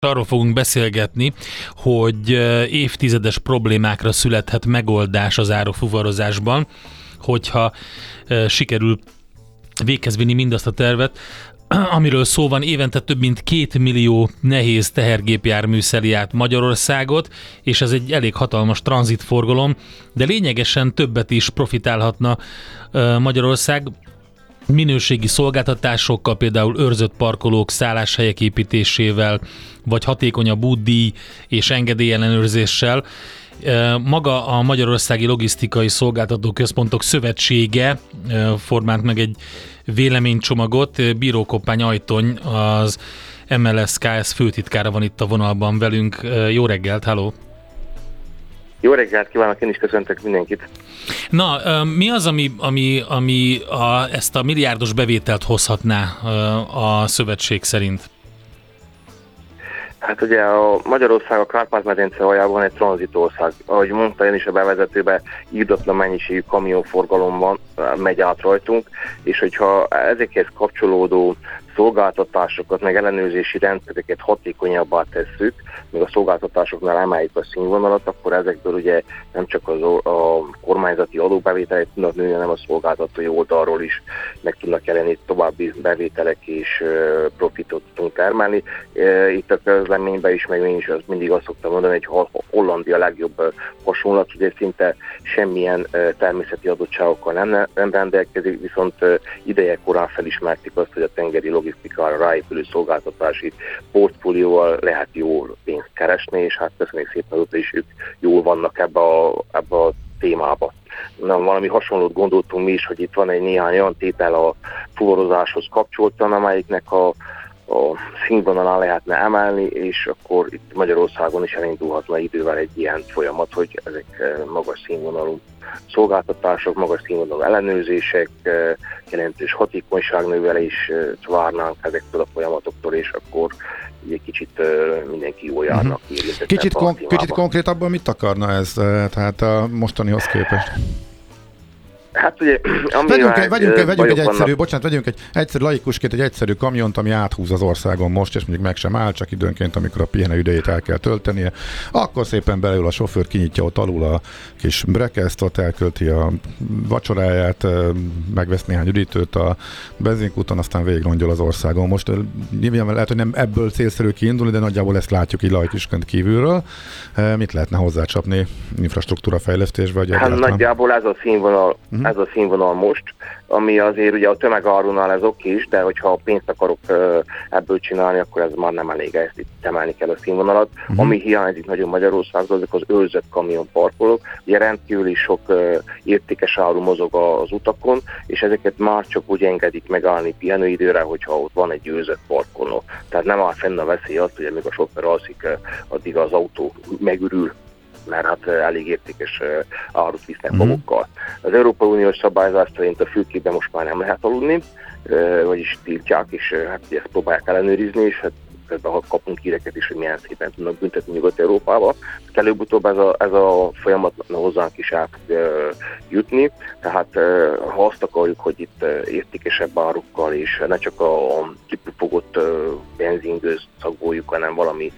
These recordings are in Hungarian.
Arról fogunk beszélgetni, hogy évtizedes problémákra születhet megoldás az árufuvarozásban, hogyha sikerül véghez vinni mindazt a tervet, amiről szó van. Évente több mint 2 millió nehéz tehergépjármű szeli át Magyarországot, és ez egy elég hatalmas tranzitforgalom, de lényegesen többet is profitálhatna Magyarország minőségi szolgáltatásokkal, például őrzött parkolók, szálláshelyek építésével, vagy hatékonyabb útdíj és engedélyellenőrzéssel. Maga a Magyarországi Logisztikai Szolgáltató Központok Szövetsége formált meg egy véleménycsomagot. Bíró Koppány Ajtony, az MLS-KS főtitkára van itt a vonalban velünk. Jó reggelt, halló! Jó reggelt kívánok, én is köszöntök mindenkit. Na, mi az, ami ezt a milliárdos bevételt hozhatná a szövetség szerint? Hát ugye a Magyarország a Kárpát-medence aljában egy tranzitország. Ahogy mondta én is a bevezetőben, írdatlan mennyiségű kamionforgalomban megy át rajtunk, és hogyha ezekhez kapcsolódó szolgáltatásokat, meg ellenőrzési rendszereket hatékonyabbá tesszük, még a szolgáltatásoknál emeljük a színvonalat, akkor ezekből ugye nem csak a kormányzati adóbevételek tudnak nőni, hanem a szolgáltatói oldalról is meg tudnak jelenni további bevételek és profitot tudunk termelni. Itt a közleményben is, meg én is mindig azt szoktam mondani, hogy Hollandia a legjobb hasonlat, ugye szinte semmilyen természeti adottságokkal nem rendelkezik, viszont ideje korán felismerték azt, hogy a tengeri logisztikára ráépülő szolgáltatási portfólióval lehet jól pénzt keresni, és hát köszönjük szépen, azóta is ők jól vannak ebbe a témába. Na, valami hasonlót gondoltunk mi is, hogy itt van egy néhány olyan tétel a fuvarozáshoz kapcsoltan, amelyiknek a színvonalán lehetne emelni, és akkor itt Magyarországon is elindulhatna idővel egy ilyen folyamat, hogy ezek magas színvonalú szolgáltatások, magas színvonalú ellenőrzések, jelentős hatékonyságnövelés várnánk ezektől a folyamatoktól, és akkor egy kicsit mindenki jól járnak. Kicsit konkrétabban mit akarna ez, tehát a mostanihoz képest? Hát ugye, vegyünk egy egyszerű laikusként egy egyszerű kamiont, ami áthúz az országon most, és mondjuk meg sem áll, csak időnként, amikor a pihenő idejét el kell töltenie, akkor szépen beleül a sofőr, kinyitja ott alul a kis brekesztot, elkölti a vacsoráját, megvesz néhány üdítőt a benzinkúton, aztán végigrongyol az országon. Most nyilván lehet, hogy nem ebből célszerű kiindulni, de nagyjából ezt látjuk így laikusként kívülről. Mit lehetne hozzácsapni infrastruktúra fejlesztésbe? Vagy hát nagyjából ez a színvonal. Ez a színvonal most, ami azért ugye a tömegárunál ez oké is, de hogyha pénzt akarok ebből csinálni, akkor ez már nem elég, ezt itt emelni kell a színvonalat. Ami hiányzik nagyon Magyarországon, azok az őrzött kamionparkolók. Ugye rendkívül sok értékes áru mozog az utakon, és ezeket már csak úgy engedik megállni pihenőidőre, hogyha ott van egy őrzött parkoló. Tehát nem áll fenn a veszély azt, hogy amíg a sofőr alszik, addig az autó megürül, mert hát elég értékes árut visznek magukkal. Az Európai Uniós szabályzás szerint a fülkében most már nem lehet aludni, vagyis tiltják, és hát ezt próbálják ellenőrizni, és hát közben kapunk híreket is, hogy milyen szépen tudnak büntetni Nyugat-Európába. Előbb-utóbb ez a folyamat hozzánk is el fog jutni, tehát ha azt akarjuk, hogy itt értékesebb árukkal és ne csak a kipufogott benzingőzt szagoljuk, hanem valami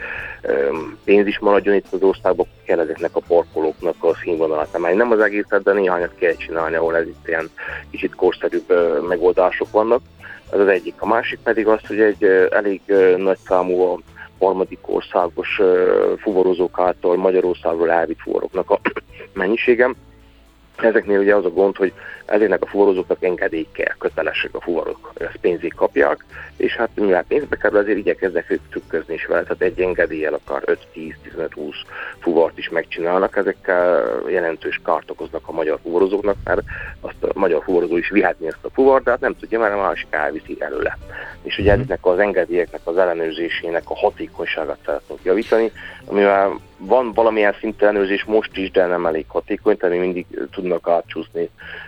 pénz is maradjon itt az országban, kell ezeknek a parkolóknak a színvonalát emelni. Nem az egészet, de néhányat kell csinálni, ahol ez itt ilyen kicsit korszerűbb megoldások vannak. Ez az egyik. A másik pedig az, hogy egy elég nagy számú a harmadik országos fuvarozók által Magyarországról elvitt fuvaroknak a mennyiségem. Ezeknél ugye az a gond, hogy ezeknek a fuvarozóknak engedély kell, kötelesek a fuvarok, ezt pénzét kapják, és hát mivel pénzbe kerül, azért igyekeznek ők trükközni is vele, tehát egy engedéllyel akár 5-10-15-20 fuvart is megcsinálnak, ezekkel jelentős kárt okoznak a magyar fuvarozóknak, mert azt a magyar fuvarozó is vihetni ezt a fuvart, de hát nem tudja, mert a másik elviszi előle. És ugye ezeknek az engedélyeknek az ellenőrzésének a hatékonyságát szeretnénk javítani, amivel van valamilyen szintű ellenőrzés most is, de nem elég hatékony, tehát mindig tudnak átcsúszni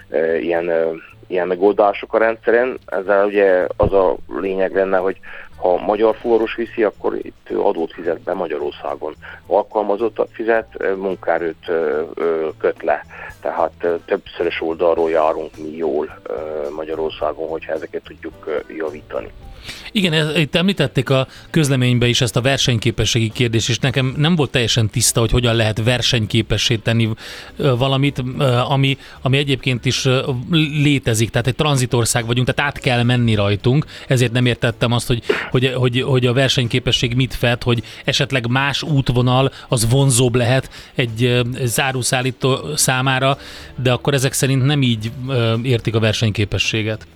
ilyen megoldások a rendszeren. Ezzel ugye az a lényeg lenne, hogy ha magyar fuvaros viszi, akkor itt adót fizet be Magyarországon. Alkalmazottat fizet, munkaerőt köt le. Tehát többszörös oldalról járunk mi jól Magyarországon, hogyha ezeket tudjuk javítani. Igen, itt említették a közleményben is ezt a versenyképességi kérdést, és nekem nem volt teljesen tiszta, hogy hogyan lehet versenyképessé tenni valamit, ami egyébként is létezik, tehát egy tranzitország vagyunk, tehát át kell menni rajtunk, ezért nem értettem azt, hogy a versenyképesség mit fed, hogy esetleg más útvonal az vonzóbb lehet egy záruszállító számára, de akkor ezek szerint nem így értik a versenyképességet.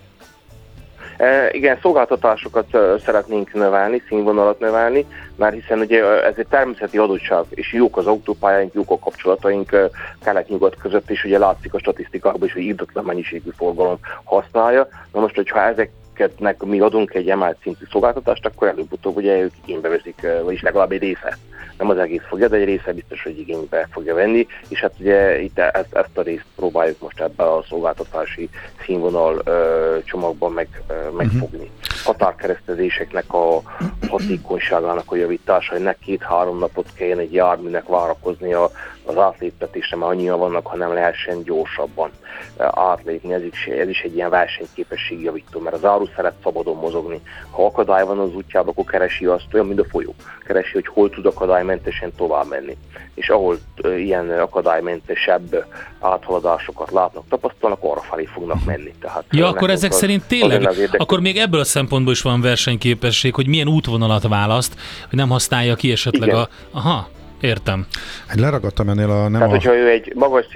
Igen, szolgáltatásokat szeretnénk növelni, színvonalat növelni, mert hiszen ugye ez egy természeti adottság, és jók az autópályáink, jók a kapcsolataink kelet-nyugat között, és ugye látszik a statisztikákban is, hogy írdatlan mennyiségű forgalom használja. Na most, hogyha ezeknek mi adunk egy emelt szintű szolgáltatást, akkor előbb-utóbb ugye ők igénybe veszik, vagyis legalább egy része. Nem az egész fogja, de egy része biztos, hogy igénybe fogja venni, és hát ugye itt ezt a részt próbáljuk most ebben a szolgáltatási színvonal csomagban megfogni. Határkeresztezéseknek a hatékonyságának a javítása, hogy ne 2-3 napot kelljen egy járműnek várakozni az átléptetésre, mert annyian vannak, hanem lehessen gyorsabban átlépni. Ez is egy ilyen versenyképességi javító, mert az áru szeret szabadon mozogni. Ha akadály van az útjában, akkor keresi azt olyan, mint a folyó. Keresi, hogy hol tud akadálymentesen tovább menni. És ahol ilyen akadálymentesebb áthaladásokat látnak, tapasztalnak, arra felé fognak menni. Tehát akkor ezek szerint tényleg, akkor még ebből a szempontból is van versenyképesség, hogy milyen útvonalat választ, hogy nem használja ki esetleg igen. Aha, értem. Leragadtam ennél Tehát, hogyha ő egy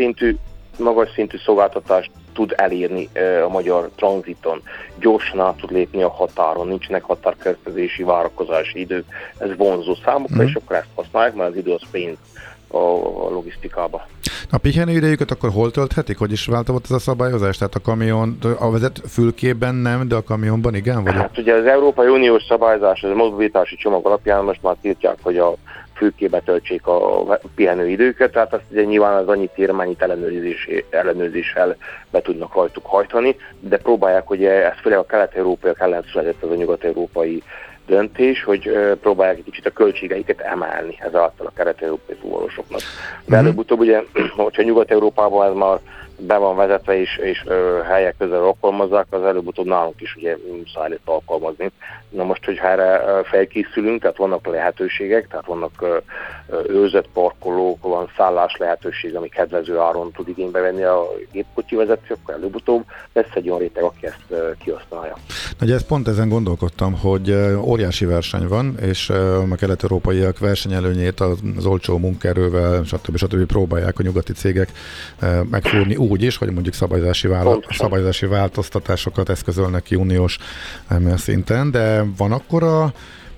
magas szintű szolgáltatást tud elérni a magyar tranziton, gyorsan át tud lépni a határon, nincsenek határkeresztezési, várakozási idők, ez vonzó számukra, és akkor ezt használják, mert az idő az pénz a logisztikába. A pihenőidejüket akkor hol tölthetik? Hogy is változott ez a szabályozás? Tehát a kamion, a vezet fülkében nem, de a kamionban igen? Vagy? Hát ugye az Európai Uniós szabályozás, az a mobilitási csomag alapján most már tiltják, hogy a fülkébe töltsék a pihenőidőket, tehát azt ugye nyilván az annyit ér, mennyit ellenőrzéssel be tudnak rajtuk hajtani, de próbálják, hogy ez főleg a kelet-európaiak ellen született az a nyugat-európai döntés, hogy próbálják egy kicsit a költségeiket emelni ezáltal a kelet-európai fuvarosoknak. De előbb-utóbb ugye, hogyha Nyugat-Európában ez már be van vezetve és helyek közel alkalmazzák, az előbb-utóbb nálunk is ugye muszáj lesz alkalmazni. Na most, hogyha erre felkészülünk, tehát vannak lehetőségek, tehát vannak őrzött parkolók, van szállás lehetőség, ami kedvező áron tud igénybe venni a gépkocsi vezető, akkor előbb-utóbb lesz egy olyan réteg, aki ezt kihasználja. Ugye ezt pont ezen gondolkodtam, hogy óriási verseny van, és a kelet-európaiak versenyelőnyét az olcsó munkaerővel, stb. Próbálják a nyugati cégek megfúrni úgy is, hogy mondjuk szabályozási változtatásokat eszközölnek ki uniós szinten, de van akkora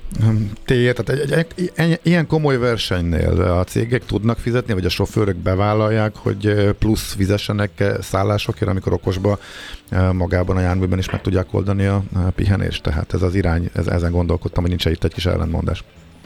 tér, tehát egy ilyen komoly versenynél a cégek tudnak fizetni, vagy a sofőrök bevállalják, hogy plusz fizessenek szállásokért, amikor okosba magában a járműben is meg tudják oldani a pihenést. Tehát ez az irány, ezen gondolkodtam, hogy nincs itt egy kis ellentmondás.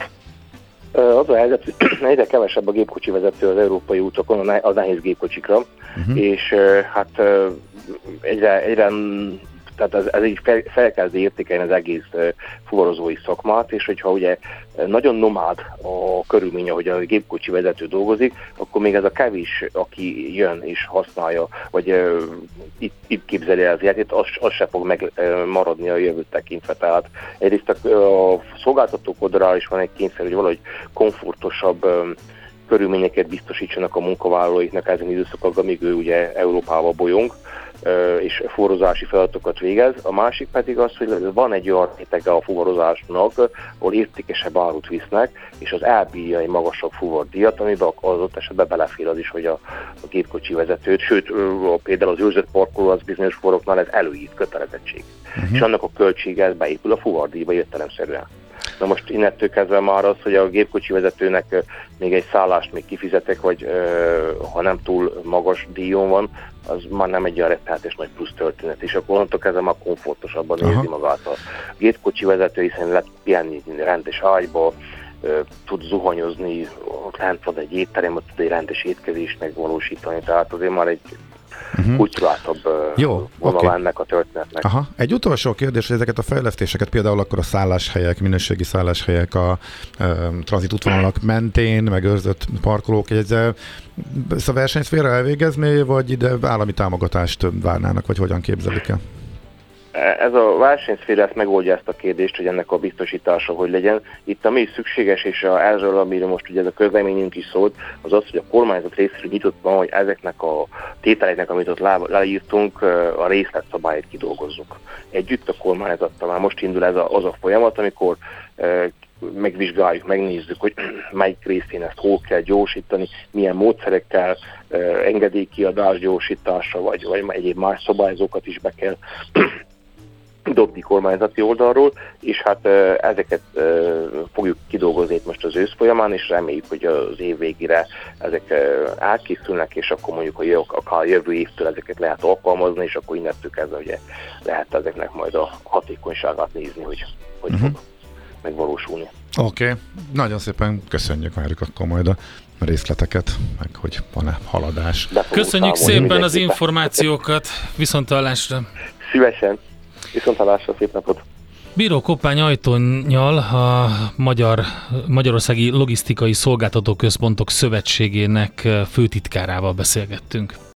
Az a helyzet, hogy egyre kevesebb a gépkocsi vezető az európai útokon, a nehéz gépkocsikra, és hát egyre tehát ez így felkezdi értékelni az egész fuvarozói szakmát, és hogyha ugye nagyon nomád a körülmény, hogy a gépkocsi vezető dolgozik, akkor még ez a kevés, aki jön és használja, vagy itt képzeli el az életét, az se fog megmaradni a jövőt tekintve. Tehát egyrészt a szolgáltatók oldalára is van egy kényszer, hogy valahogy komfortosabb körülményeket biztosítsanak a munkavállalóiknak ezen időszakokban, amíg ő ugye Európába bolyong, és fuvarozási feladatokat végez. A másik pedig az, hogy van egy olyan rétege a fuvarozásnak, ahol értékesebb árut visznek, és az elbírja egy magasabb fuvardíjat, amiben az ott esetben belefér az is, hogy a gépkocsi vezetőt, sőt, például az őrzött parkoló az bizonyos fuvaroknál ez előírt kötelezettség. És annak a költsége ez beépül a fuvardíjba értelemszerűen. Na most innentől kezdve már az, hogy a gépkocsi vezetőnek még egy szállást még kifizetek, vagy ha nem túl magas díjon van, az már nem egy olyan rettenetes nagy plusz történet, és akkor onnantól kezdve már komfortosabban érzi magát a gépkocsi vezető, hiszen lehet pihenni rendes ágyba, tud zuhanyozni, ott lent van egy étterem, ott tud egy rendes étkezést megvalósítani, tehát azért már egy kulturáltabb vonal ennek a történetnek. Aha. Egy utolsó kérdés, hogy ezeket a fejlesztéseket, például akkor a szálláshelyek, minőségi szálláshelyek a tranzit útvonalak mentén, megőrzött parkolók, ezt a versenyt félre elvégezni, vagy ide állami támogatást várnának, vagy hogyan képzelik el? Ez a versenyszféra ezt megoldja ezt a kérdést, hogy ennek a biztosítása hogy legyen. Itt ami szükséges, és erről, amire most ugye ez a közleményünk is szólt, az az, hogy a kormányzat részéről nyitott van, hogy ezeknek a tételeknek, amit ott leírtunk, a részletszabályt kidolgozzuk. Együtt a kormányzattal már most indul az a folyamat, amikor megvizsgáljuk, megnézzük, hogy melyik részén ezt hol kell gyorsítani, milyen módszerekkel, engedélykiadás gyorsítása, vagy egyéb más szabályzókat is be kell dobni kormányzati oldalról, és hát ezeket fogjuk kidolgozni most az ősz folyamán, és reméljük, hogy az év végére ezek elkészülnek, és akkor mondjuk, akár jövő évtől ezeket lehet alkalmazni, és akkor innentől kezdve ugye lehet ezeknek majd a hatékonyságát nézni, hogy fog megvalósulni. Oké. Nagyon szépen köszönjük, várjuk akkor majd a részleteket, meg hogy van-e haladás. Köszönjük szépen az információkat, viszonthallásra! Szívesen, viszonthallásra, szép napot! Bíró Koppány Ajtonnyal, a Magyarországi Logisztikai Szolgáltató Központok Szövetségének főtitkárával beszélgettünk.